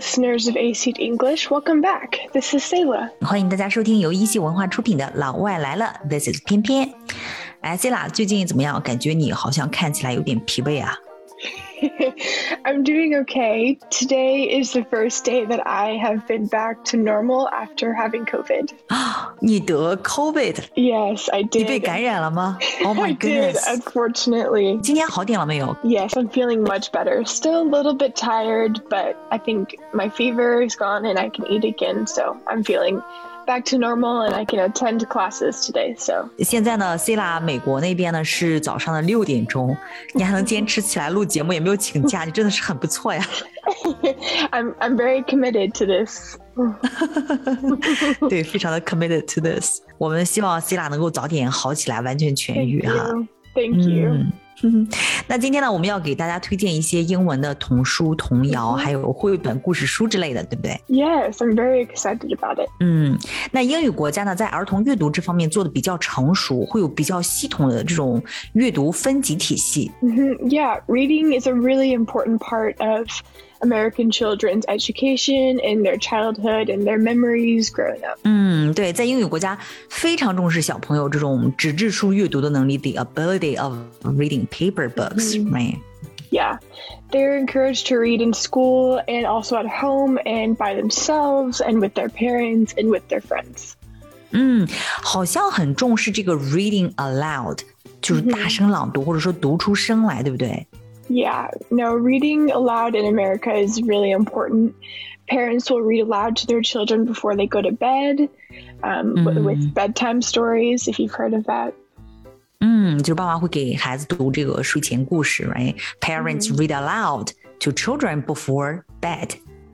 listeners of A-Seat English, welcome back. This is Sayla. 欢迎大家收听由一席文化出品的《老外来了》，This is 偏偏。Sayla， 最近怎么样？感觉你好像看起来有点疲惫啊。 I'm doing okay. Today is the first day that I have been back to normal after having COVID. 你得 COVID? Yes, I did. 你被感染了吗？ Oh my goodness. I did, unfortunately. 今天好点了没有？ Yes, I'm feeling much better. Still a little bit tired, but I think my fever is gone and I can eat again, so I'm feeling back to normal and I can attend classes today. So 现在呢 Sayla 美国那边呢是早上的6点钟，你还能坚持起来录节目，也没有请假，你真的是很不错呀。 I'm very committed to this. 对，非常的 committed to this. 我们希望 Sayla 能够早点好起来，完全痊愈哈。 Thank you. 那今天呢，我们要给大家推荐一些英文的童书、童谣，还有绘本、故事书之类的，对不对？ Yes, I'm very excited about it. 那英语国家呢，在儿童阅读这方面做的比较成熟，会有比较系统的这种阅读分级体系。 Yeah, reading is a really important part of American children's education and their childhood and their memories growing up. 对，在英语国家非常重视小朋友这种纸质书阅读的能力 ，the ability of reading paper books, right? Yeah, they're encouraged to read in school and also at home and by themselves and with their parents and with their friends. 好像很重视这个 reading aloud， 就是大声朗读，或者说读出声来，对不对 ？Yeah, no, reading aloud in America is really important. Parents will read aloud to their children before they go to bed, with bedtime stories, if you've heard of that. 就是爸妈会给孩子读这个睡前故事 right? Parents read aloud to children before bed.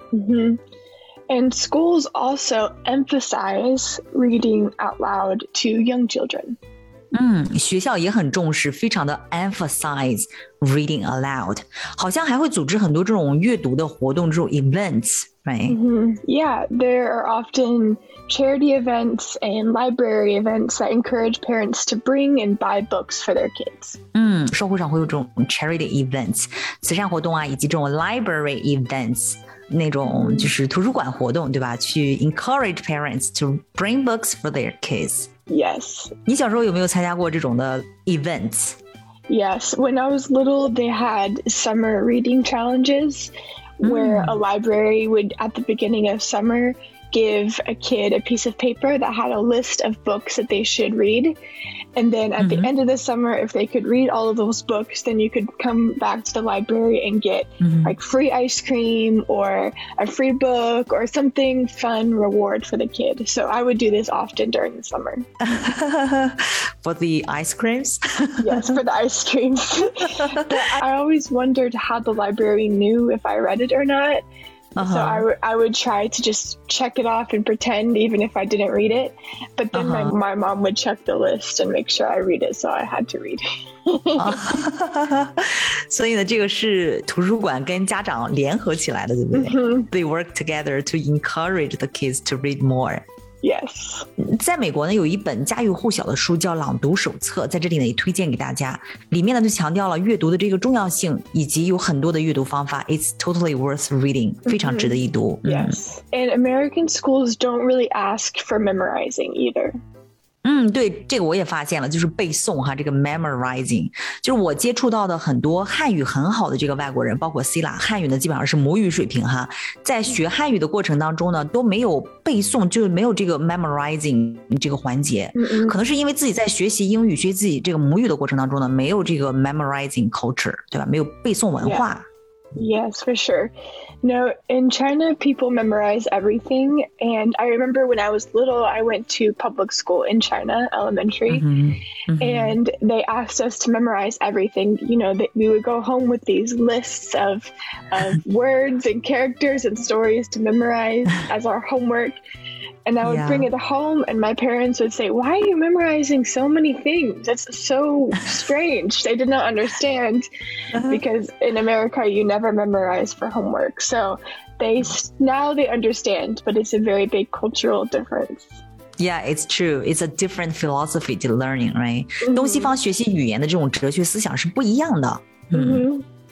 And schools also emphasize reading out loud to young children. 学校也很重视，非常的 emphasize reading aloud， 好像还会组织很多这种阅读的活动，这种 events, right? Yeah, there are often charity events and library events that encourage parents to bring and buy books for their kids. 社会上会有这种 charity events 慈善活动啊，以及这种 library events 那种就是图书馆活动，对吧？去 encourage parents to bring books for their kids. Yes. 你小时候有没有参加过这种的 events? Yes. When I was little, they had summer reading challenges where a library would, at the beginning of summer, give a kid a piece of paper that had a list of books that they should read. And then at the end of the summer, if they could read all of those books, then you could come back to the library and get like free ice cream or a free book or something fun reward for the kid. So I would do this often during the summer. For the ice creams? Yes, for the ice creams. I always wondered how the library knew if I read it or not. So I would try to just check it off and pretend even if I didn't read it. But then my mom would check the list and make sure I read it, so I had to read it. 所以呢，这个是图书馆跟家长联合起来的，对不对？They work together to encourage the kids to read more. Yes. 在美国呢，有一本家喻户晓的书叫《朗读手册》，在这里呢也推荐给大家。里面呢就强调了阅读的这个重要性，以及有很多的阅读方法。It's totally worth reading， 非常值得一读。 Yes. And American schools don't really ask for memorizing either. 对，这个我也发现了，就是背诵哈，这个 memorizing， 就是我接触到的很多汉语很好的这个外国人，包括 Sayla， 汉语呢基本上是母语水平哈，在学汉语的过程当中呢，都没有背诵，就没有这个 memorizing 这个环节，可能是因为自己在学习英语、学习自己这个母语的过程当中呢，没有这个 memorizing culture， 对吧？没有背诵文化。 Yes, for sure. No, in China, people memorize everything. And I remember when I was little, I went to public school in China, elementary, and they asked us to memorize everything. You know, we would go home with these lists of words and characters and stories to memorize as our homework. And I would bring it home and my parents would say, why are you memorizing so many things? That's so strange. They did not understand because in America, you never memorize for homework. So now they understand, but it's a very big cultural difference. Yeah, it's true. It's a different philosophy to learning, right? 东西方学习语言的这种哲学思想是不一样的。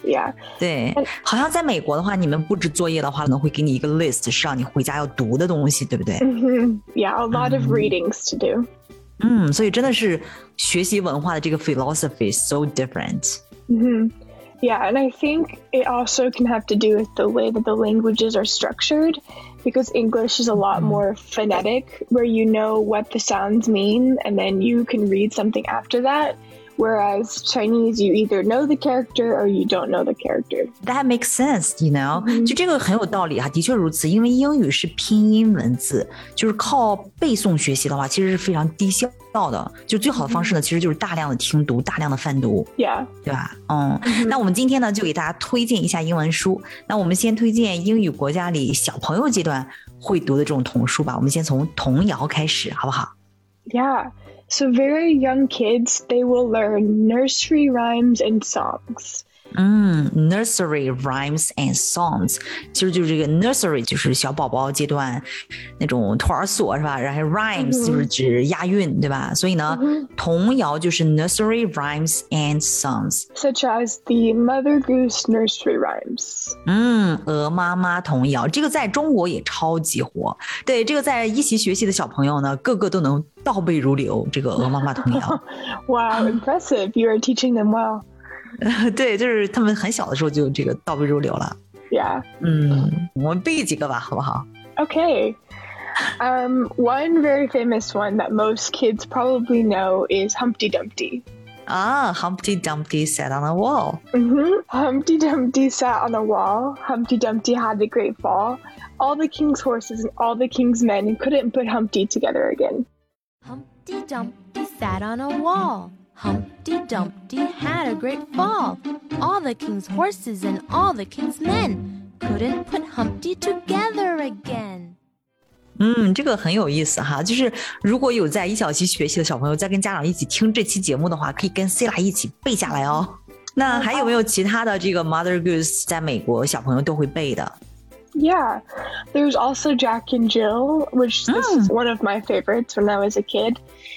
Yeah. 对，好像在美国的话，你们布置作业的话，可能会给你一个 list，是让你回家要读的东西，对不对 ？Yeah, a lot of readings to do. 所以真的是学习文化的这个 philosophy is so different. Yeah, and I think it also can have to do with the way that the languages are structured, because English is a lot more phonetic, where you know what the sounds mean, and then you can read something after that. Whereas Chinese, you either know the character or you don't know the character. That makes sense, you know? 就这个很有道理哈，的确如此。因为英语是拼音文字，就是靠背诵学习的话，其实是非常低效的。就最好的方式呢，其实就是大量的听读，大量的泛读。 Yeah. 对吧？那我们今天呢，就给大家推荐一下英文书。那我们先推荐英语国家里小朋友阶段会读的这种童书吧。我们先从童谣开始，好不好？ Yeah.So very young kids, they will learn nursery rhymes and songs. Nursery rhymes and songs 其实就是这个 nursery 就是小宝宝阶段那种托儿所是吧？然后 rhymes 就是指押韵对吧？所以呢童谣就是 nursery rhymes and songs. Such as the Mother Goose nursery rhymes. 鹅妈妈童谣这个在中国也超级火。对，这个在一起学习的小朋友呢，个个都能倒背如流这个鹅妈妈童谣。 Wow, impressive. You are teaching them well. 对，就是他们很小的时候就这个倒背如流了。 Yeah. 我们背几个吧，好不好？ Okay. One very famous one that most kids probably know is Humpty Dumpty. Humpty Dumpty sat on a wall. Humpty Dumpty sat on a wall. Humpty Dumpty had a great fall. All the king's horses and all the king's men couldn't put Humpty together again. Humpty Dumpty sat on a wall. Humpty Dumpty had a great fall. All the king's horses and all the king's men couldn't put Humpty together again. 这个很有意思哈，就是如果有在一小期学习的小朋友在跟家长一起听这期节目的话，可以跟 Sila 一起背下来哦。那还有没有其他的这个 Mother Goose 在美国小朋友都会背的？ Yeah, there's also Jack and Jill, which this is one of my favorites when I was a kid.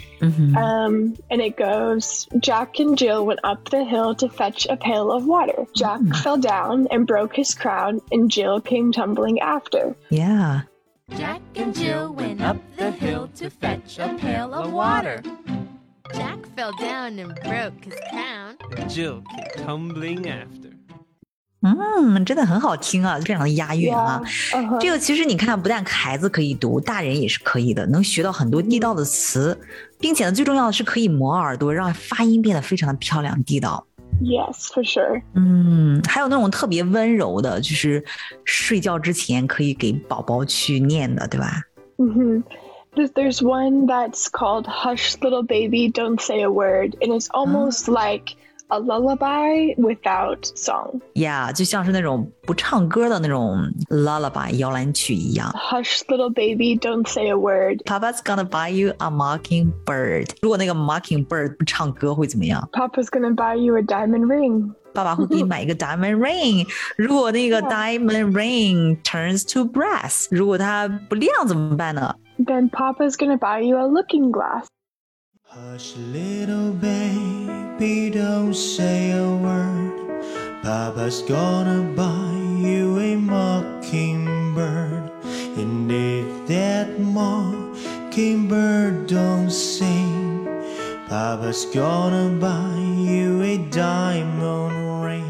And it goes, Jack and Jill went up the hill to fetch a pail of water. Jack fell down and broke his crown, and Jill came tumbling after. Yeah. Jack and Jill went up the hill to fetch a pail of water. Jack fell down and broke his crown. And Jill came tumbling after. 真的很好听啊，非常的押韵啊。 Yeah. 这个其实你看，不但孩子可以读，大人也是可以的，能学到很多地道的词，并且呢，最重要的是可以磨耳朵，让发音变得非常的漂亮地道。 Yes, for sure. 还有那种特别温柔的，就是睡觉之前可以给宝宝去念的，对吧 There's one that's called Hush Little Baby, Don't Say a Word, and it's almost like a lullaby without song. Yeah, 就像是那种不唱歌的那种 lullaby 摇篮曲一样。 Hush little baby, don't say a word. Papa's gonna buy you a mockingbird. 如果那个 mockingbird 不唱歌会怎么样？ Papa's gonna buy you a diamond ring. 爸爸会给你买一个 diamond ring. 如果那个 diamond ring turns to brass, 如果它不亮怎么办呢？ Then Papa's gonna buy you a looking glass. Hush, little baby, don't say a word. Papa's gonna buy you a mockingbird. And if that mockingbird don't sing, Papa's gonna buy you a diamond ring.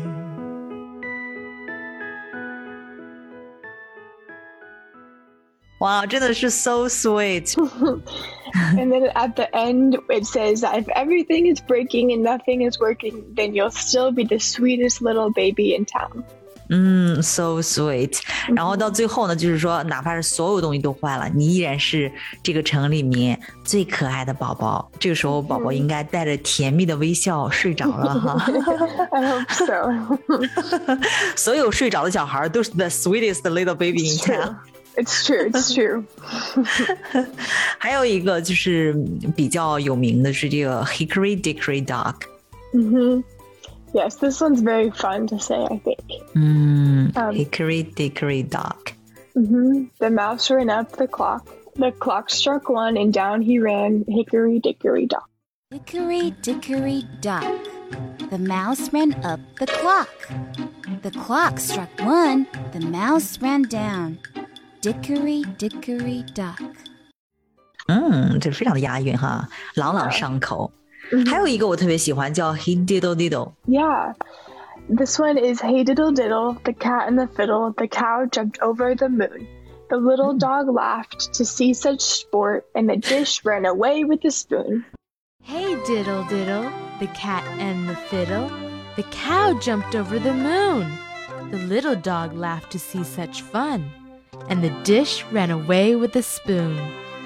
Wow, 真的是 so sweet. And then at the end, it says that if everything is breaking and nothing is working, then you'll still be the sweetest little baby in town. So sweet. 然后到最后呢，就是说，哪怕是所有东西都坏了，你依然是这个城里面最可爱的宝宝。这个时候，宝宝应该带着甜蜜的微笑睡着了哈。 I hope so. 所有睡着的小孩都是 the sweetest little baby in town. It's true. It's true. 还有一个就是比较有名的是这个 Hickory Dickory Dock. Yes, this one's very fun to say, I think. Hickory Dickory Dock. The mouse ran up the clock. The clock struck one, and down he ran, hickory dickory dock. Hickory dickory dock. The mouse ran up the clock. The clock struck 1. The mouse ran down. Dickory, dickory, dock. 这非常的押韵哈，朗朗上口。还有一个我特别喜欢，叫 Hey Diddle Diddle。 Yeah. This one is Hey Diddle Diddle, the cat and the fiddle, the cow jumped over the moon. The little dog laughed to see such sport, and the dish ran away with the spoon. Hey diddle diddle, the cat and the fiddle, the cow jumped over the moon. The little dog laughed to see such fun, and the dish ran away with the spoon.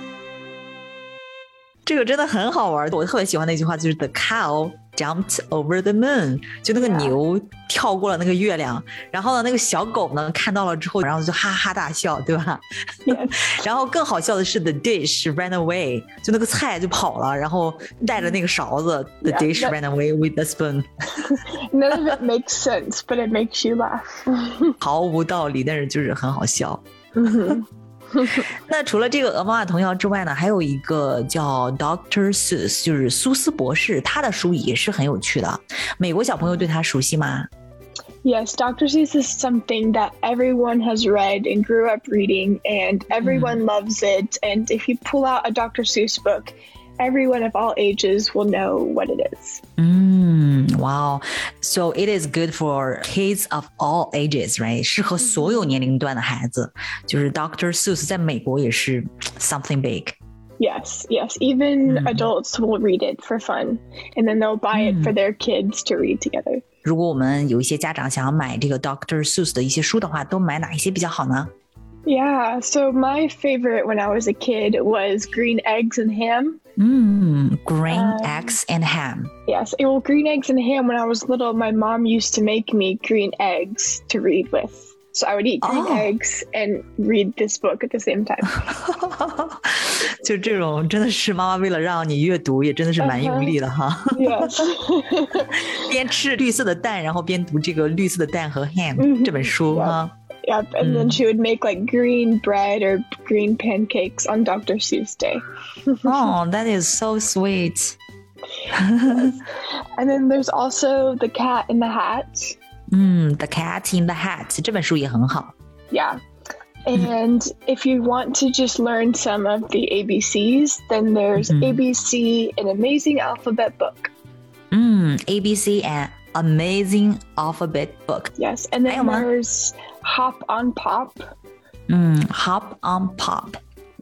这个真的很好玩，我特别喜欢那句话，就是 The cow jumped over the moon， 就那个牛跳过了那个月亮，然后呢，那个小狗呢看到了之后，然后就哈哈大笑，对吧？ Yes. 然后更好笑的是 The dish ran away， 就那个菜就跑了，然后带着那个勺子 The dish ran away with the spoon。 None of it makes sense, but it makes you laugh. 毫无道理，但是就是很好笑。那除了这个鹅妈妈童谣之外呢，还有一个叫 Dr. Seuss， 就是苏斯博士，他的书也是很有趣的。美国小朋友对他熟悉吗？ Yes, Dr. Seuss is something that everyone has read and grew up reading, and everyone loves it. And if you pull out a Dr. Seuss book, everyone of all ages will know what it is. Wow. So it is good for kids of all ages, right? 适合所有年龄段的孩子。就是 Dr. Seuss 在美国也是 something big. Yes, yes. Even adults will read it for fun, and then they'll buy it for their kids to read together. 如果我们有一些家长想要买这个 Dr. Seuss 的一些书的话，都买哪一些比较好呢？ Yeah, so my favorite when I was a kid was Green Eggs and Ham. Green eggs and ham. Yes, well, Green Eggs and Ham, when I was little, my mom used to make me green eggs to read with. So I would eat green eggs and read this book at the same time. 就这种真的是妈妈为了让你阅读，也真的是蛮用力的哈。 Yes. 边吃绿色的蛋，然后边读这个绿色的蛋和 ham 这本书哈。 Yep, and then she would make like green bread or green pancakes on Dr. Seuss Day. Oh, that is so sweet. And then there's also The Cat in the Hat. The Cat in the Hat 这本书也很好。 Yeah. And if you want to just learn some of the ABCs, then there's ABC, an amazing alphabet book. ABC, an amazing alphabet book. Yes, and then there's Hop on Pop. Hop on Pop.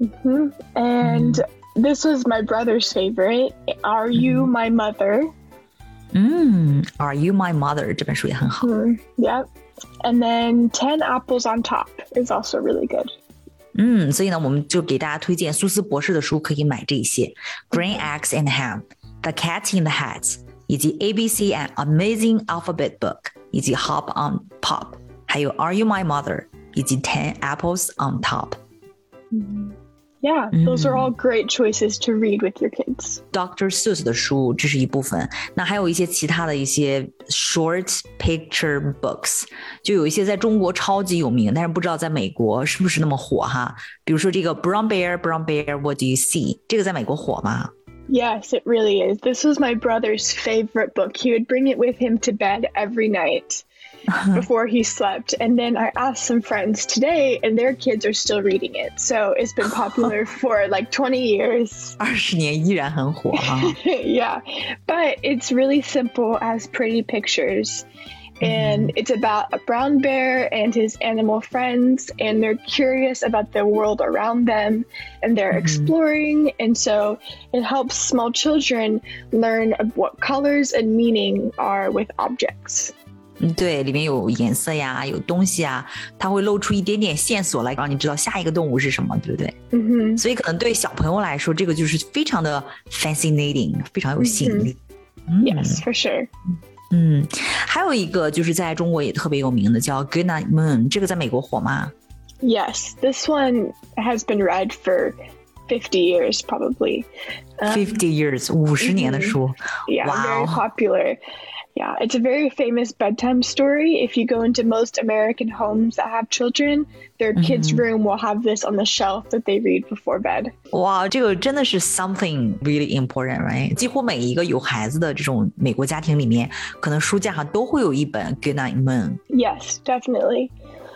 And this was my brother's favorite. Are You My Mother? Are You My Mother 这本书也很好。 Yep. And then 10 Apples on Top is also really good. 所以呢，我们就给大家推荐苏斯博士的书，可以买这些 Green Eggs and Ham, The Cat in the Hat, 以及 ABC and Amazing Alphabet Book, 以及 Hop on Pop, 还有 Are You My Mother, 以及 10 Apples on Top. Yeah, those are all great choices to read with your kids. Dr. Seuss 的书，这是一部分。那还有一些其他的一些 short picture books， 就有一些在中国超级有名，但是不知道在美国是不是那么火哈。比如说这个 Brown Bear, Brown Bear, What do you see? 这个在美国火吗？ Yes, it really is. This was my brother's favorite book. He would bring it with him to bed every night before he slept. And then I asked some friends today, and their kids are still reading it. So it's been popular for like 20 years. 20年依然很火哈。 Yeah, but it's really simple as pretty pictures. And it's about a brown bear and his animal friends, and they're curious about the world around them, and they're exploring. And so it helps small children learn what colors and meaning are with objects. 对，里面有颜色呀，有东西啊，它会露出一点点线索来，让你知道下一个动物是什么，对不对？所以可能对小朋友来说，这个就是非常的 fascinating， 非常有吸引力。 Yes, for sure. 还有一个就是在中国也特别有名的叫 Goodnight Moon， 这个在美国火吗？ Yes, this one has been read for 50 years probably. 50 years, 50年的书。 Yeah, Wow. very popular. Yeah, it's a very famous bedtime story. If you go into most American homes that have children, their kids' room will have this on the shelf that they read before bed. 哇，这个真的是 something really important, right? 几乎每一个有孩子的这种美国家庭里面，可能书架上都会有一本 Goodnight Moon. Yes, definitely.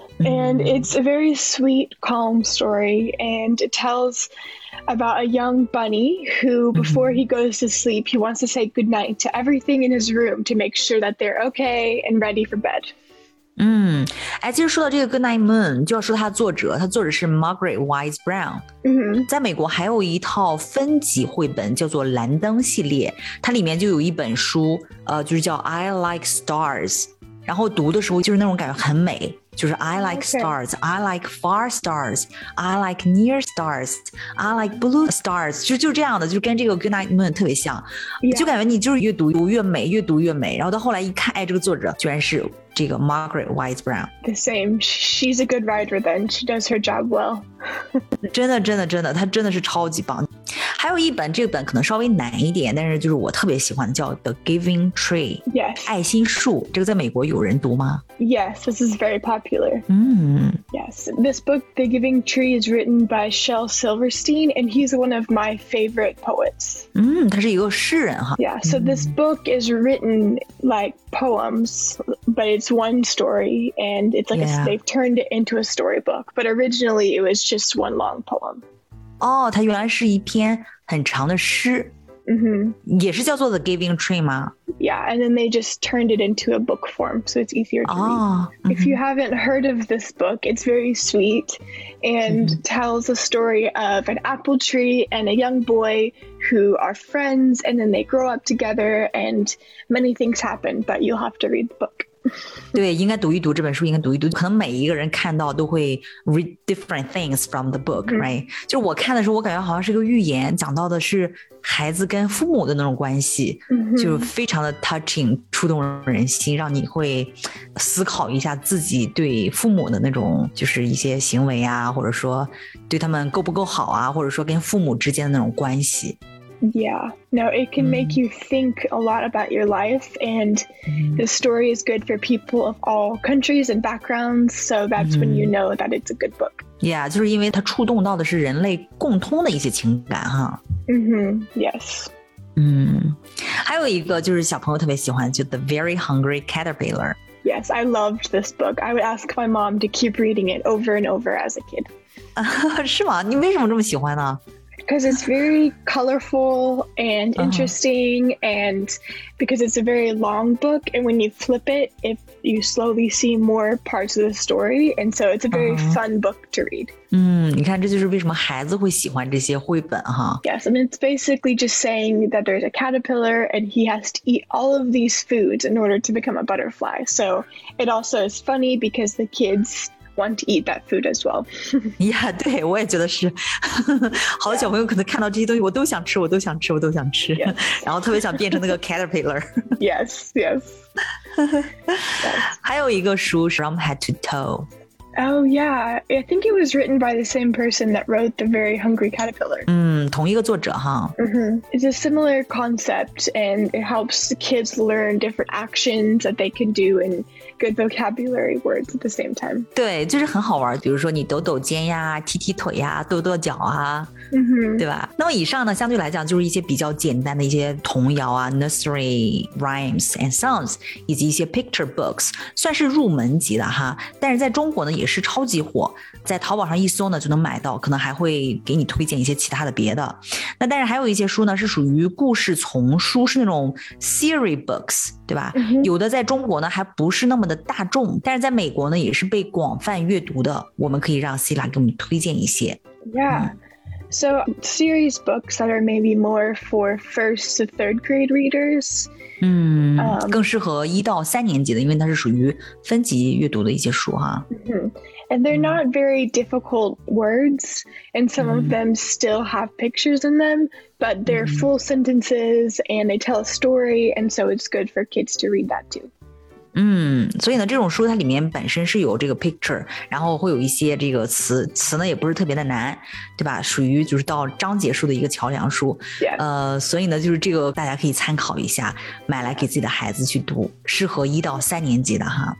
And it's a very sweet, calm story, and it tells about a young bunny who, before he goes to sleep, he wants to say goodnight to everything in his room to make sure that they're okay and ready for bed. 其实说到这个 Goodnight Moon 就要说它的作者，它作者是 Margaret Wise Brown。在美国还有一套分级绘本叫做蓝灯系列，它里面就有一本书，就是叫 I Like Stars， 然后读的时候就是那种感觉很美。就是 I like stars, I like far stars, I like near stars, I like blue stars， 就这样的，就跟这个 Goodnight Moon 特别像，就感觉你就是越读越美，越读越美。然后到后来一看，这个作者居然是这个 Margaret Wise Brown。 The same. She's a good writer then. She does her job well. 真的，她真的是超级棒。还有一本，这本可能稍微难一点，但是就是我特别喜欢的，叫 The Giving Tree， Yes. 爱心树。这个在美国有人读吗？ Yes, this is very popular. Yes, this book, The Giving Tree, is written by Shel Silverstein, and he's one of my favorite poets. 他是一个诗人哈。 Yeah, so this book is written like poems, but it's one story, and it's like they've turned it into a storybook. But originally, it was just one long poem. 它原来是一篇很长的诗，也是叫做 The Giving Tree 吗？ Yeah, and then they just turned it into a book form, so it's easier to read. If you haven't heard of this book, it's very sweet and tells a story of an apple tree and a young boy who are friends, and then they grow up together, and many things happen, but you'll have to read the book. 对，应该读一读这本书，应该读一读。可能每一个人看到都会 read different things from the book, right？ 就是我看的时候，我感觉好像是个寓言，讲到的是孩子跟父母的那种关系，就是非常的 touching， 触动人心，让你会思考一下自己对父母的那种，就是一些行为啊，或者说对他们够不够好啊，或者说跟父母之间的那种关系。 Yeah, no, it can make you think a lot about your life, and the story is good for people of all countries and backgrounds, so that's when you know that it's a good book. Yeah, 就是因为它触动到的是人类共通的一些情感哈。 Yes. 还有一个就是小朋友特别喜欢，就 The Very Hungry Caterpillar。 Yes, I loved this book. I would ask my mom to keep reading it over and over as a kid. 是吗？你为什么这么喜欢呢 ？Because it's very colorful and interesting, and because it's a very long book, and when you flip it, you slowly see more parts of the story, and so it's a very fun book to read. 你看这就是为什么孩子会喜欢这些绘本哈。 Yes, and it's basically just saying that there's a caterpillar and he has to eat all of these foods in order to become a butterfly. So it also is funny because the kids want to eat that food as well. Yeah, 对，我也觉得是。好多小朋友可能看到这些东西，我都想吃，我都想吃，我都想吃，然后特别想变成那个 caterpillar。 Yes. 还有一个书是 From Head to Toe。 Oh yeah, I think it was written by the same person that wrote The Very Hungry Caterpillar. 同一个作者哈。 It's a similar concept, and it helps the kids learn different actions that they can do and good vocabulary words at the same time. 对，就是很好玩，比如说你抖抖肩呀，踢踢腿呀，跺跺脚啊，对吧？那么以上呢，相对来讲就是一些比较简单的一些童谣啊 ，nursery rhymes and songs， 以及一些 picture books， 算是入门级的哈。但是在中国呢，也是超级火，在淘宝上一搜呢就能买到，可能还会给你推荐一些其他的别的。那但是还有一些书呢是属于故事丛书，是那种 series books， 对吧？有的在中国呢还不是那么的大众，但是在美国呢也是被广泛阅读的。我们可以让 Sila 给我们推荐一些。 Yeah. So series books that are maybe more for first to third grade readers. 更适合1到3年级的，因为它是属于分级阅读的一些书哈。 And they're not very difficult words, and some of them still have pictures in them, but they're full sentences and they tell a story, and so it's good for kids to read that too. 所以呢，这种书它里面本身是有这个 picture， 然后会有一些这个词呢也不是特别的难，对吧？属于就是到章节数的一个桥梁书。所以呢，就是这个大家可以参考一下，买来给自己的孩子去读，适合1到3年级的哈。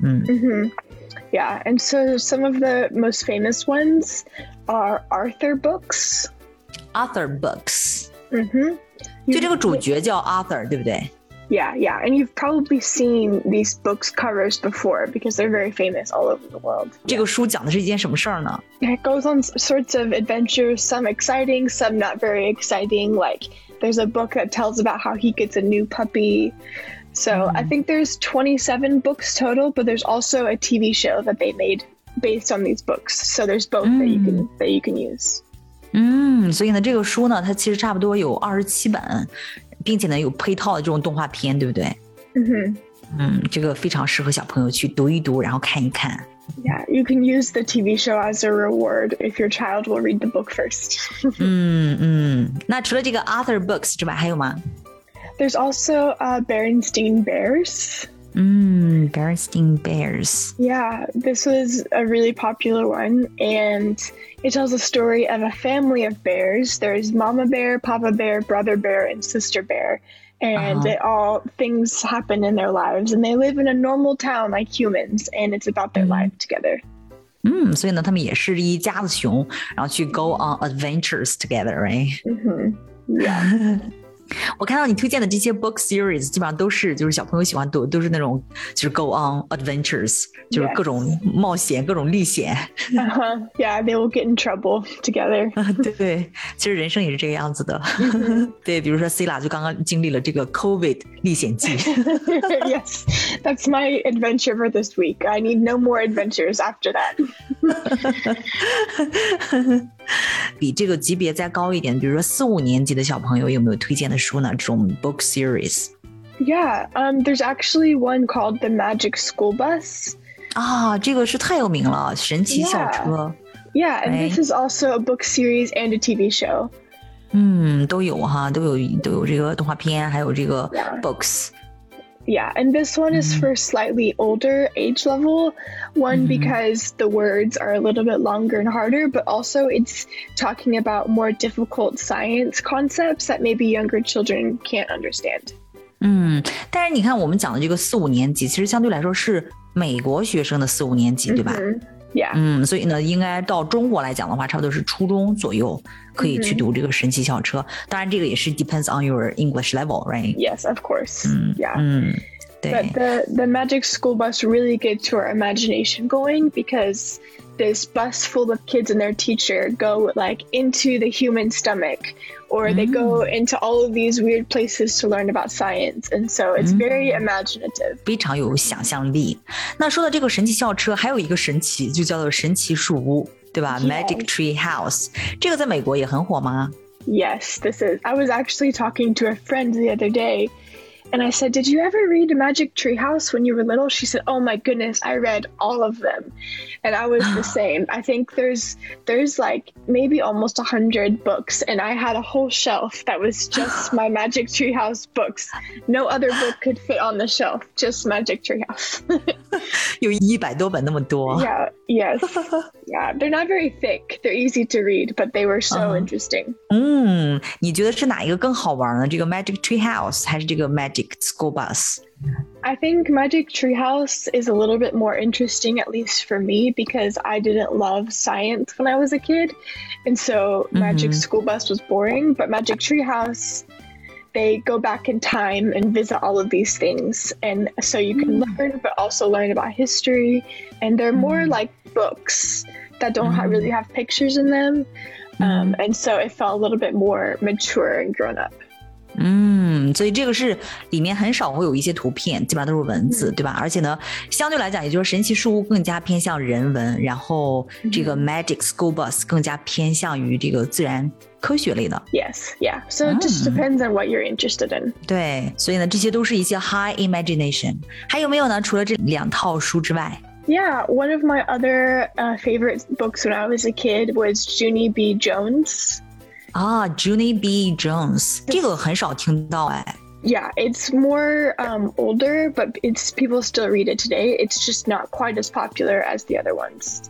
Yeah, and so some of the most famous ones are Arthur books. Arthur books. 就这个主角叫 Arthur， 对不对 ？Yeah, and you've probably seen these books covers before because they're very famous all over the world. 这个书讲的是一件什么事儿呢？ It goes on sorts of adventures, some exciting, some not very exciting. Like there's a book that tells about how he gets a new puppy. So I think there's 27 books total, but there's also a TV show that they made based on these books. So there's both that you can use. 所以呢，这个书呢，它其实差不多有27本，并且呢有配套的这种动画片，对不对？这个非常适合小朋友去读一读，然后看一看。 Yeah, you can use the TV show as a reward if your child will read the book first. 那除了这个 Arthur books 之外，还有吗？ There's also Berenstain Bears. Berenstain Bears. Yeah, this was a really popular one, and it tells a story of a family of bears. There's Mama Bear, Papa Bear, Brother Bear, and Sister Bear. And things happen in their lives, and they live in a normal town like humans, and it's about their life together. 所以呢，他们也是一家子熊，然后去 go on adventures together, right? Yeah. 我看到你推荐的这些 book series 基本上都是就是小朋友喜欢读，都是那种就是 go on adventures， 就是各种冒险，各种历险。 Yeah, they will get in trouble together. 对，其实人生也是这个样子的。对，比如说 Sila 就刚刚经历了这个 COVID 历险记。 Yes, that's my adventure for this week. I need no more adventures after that. 比这个级别再高一点，比如说4、5年级的小朋友有没有推荐的书呢？这种 book series。 Yeah, there's actually one called The Magic School Bus. 这个是太有名了，神奇校车。 Yeah, and this is also a book series and a TV show. 都有哈，都有这个动画片，还有这个 books。 Yeah, and this one is for slightly older age level. One, because the words are a little bit longer and harder, but also it's talking about more difficult science concepts that maybe younger children can't understand. 但是你看我们讲的这个4、5年级，其实相对来说是美国学生的4、5年级，对吧 ？Yeah. 所以呢，应该到中国来讲的话，差不多是初中左右可以去读这个神奇校车。当然，这个也是 depends on your English level, right? Yes, of course. Yeah. 对。 But the Magic School Bus really gets your imagination going because this bus full of kids and their teacher go like into the human stomach, or they go into all of these weird places to learn about science, and so it's very imaginative. 非常有想象力。那说到这个神奇校车，还有一个神奇，就叫做神奇树屋，对吧？ Magic Tree House， 这个在美国也很火吗？ Yes, this is. I was actually talking to a friend the other day, and I said, "Did you ever read Magic Tree House when you were little?" She said, "Oh my goodness, I read all of them." And I was the same. I think there's like maybe almost 100 books, and I had a whole shelf that was just my Magic Tree House books. No other book could fit on the shelf, just Magic Tree House. 有100多本那么多。 Yeah, yes. Yeah, they're not very thick. They're easy to read, but they were so interesting. 你觉得是哪一个更好玩呢？这个 Magic Tree House 还是这个 Magic School Bus？ I think Magic Tree House is a little bit more interesting, at least for me, because I didn't love science when I was a kid. And so Magic School Bus was boring, but Magic Tree House, they go back in time and visit all of these things. And so you can learn, but also learn about history. And they're more like books that don't really have pictures in them. And so it felt a little bit more mature and grown up. 所以这个是里面很少会有一些图片，基本上都是文字，对吧？而且呢，相对来讲，也就是神奇树屋更加偏向人文，然后这个 Magic School Bus 更加偏向于这个自然科学类的。 Yes, yeah. So it just depends on what you're interested in. 对，所以呢，这些都是一些 high imagination。还有没有呢？除了这2套书之外？ Yeah, one of my other favorite books when I was a kid was Junie B. Jones. Junie B. Jones 这个很少听到哎。 Yeah, it's more older, but it's people still read it today. It's just not quite as popular as the other ones.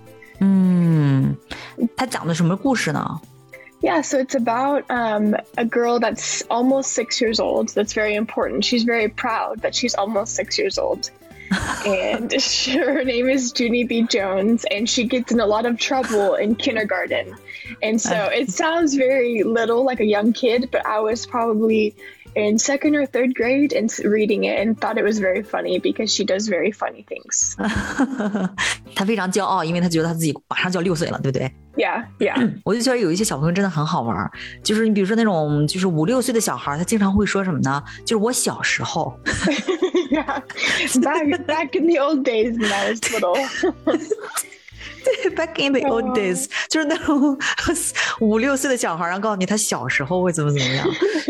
它讲的什么故事呢？ Yeah, so it's about a girl that's almost 6 years old. That's very important. She's very proud that she's almost 6 years old. And her name is Junie B. Jones, and she gets in a lot of trouble in kindergarten. And so it sounds very little, like a young kid, but I was probably in 2nd or 3rd grade and reading it and thought it was very funny because she does very funny things. 他非常骄傲，因为他觉得他自己马上就要6岁了，对不对？ Yeah, yeah. 我就觉得有一些小朋友真的很好玩，就是你比如说那种就是5、6岁的小孩，他经常会说什么呢？就是我小时候。 Yeah, back in the old days when I was little. Back in the old days， 就是那种5、6岁的小孩，然后告诉你他小时候会怎么样。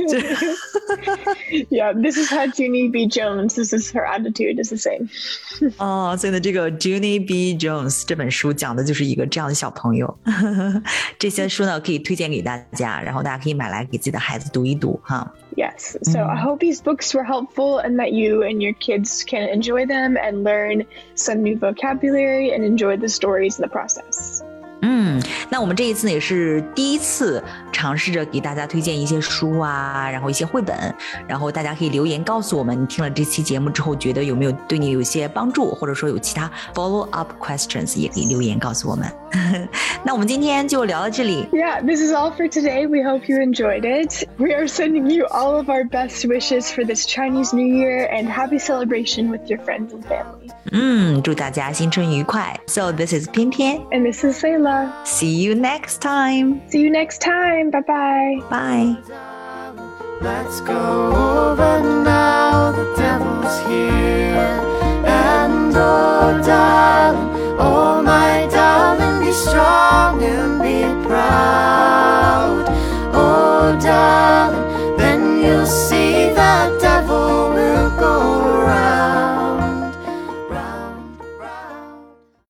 Yeah, this is how Junie B. Jones. This is her attitude. Is the same. 哦，所以呢，这个 Junie B. Jones 这本书讲的就是一个这样的小朋友。这些书呢，可以推荐给大家，然后大家可以买来给自己的孩子读一读哈。 Yes, so I hope these books were helpful and that you and your kids can enjoy them and learn some new vocabulary and enjoy the stories in the process. 那我们这一次呢也是第一次尝试着给大家推荐一些书啊，然后一些绘本，然后大家可以留言告诉我们，你听了这期节目之后觉得有没有对你有一些帮助，或者说有其他 follow up questions 也可以留言告诉我们。那我们今天就聊到这里。 Yeah, this is all for today. We hope you enjoyed it. We are sending you all of our best wishes for this Chinese New Year and happy celebration with your friends and family. 祝大家新春愉快。So this is 偏偏 And this is Sayla. See you next time. See you next time. Bye-bye. Bye. Let's go over now, the devil's here. And oh darling, oh my darling, be strong and be proud.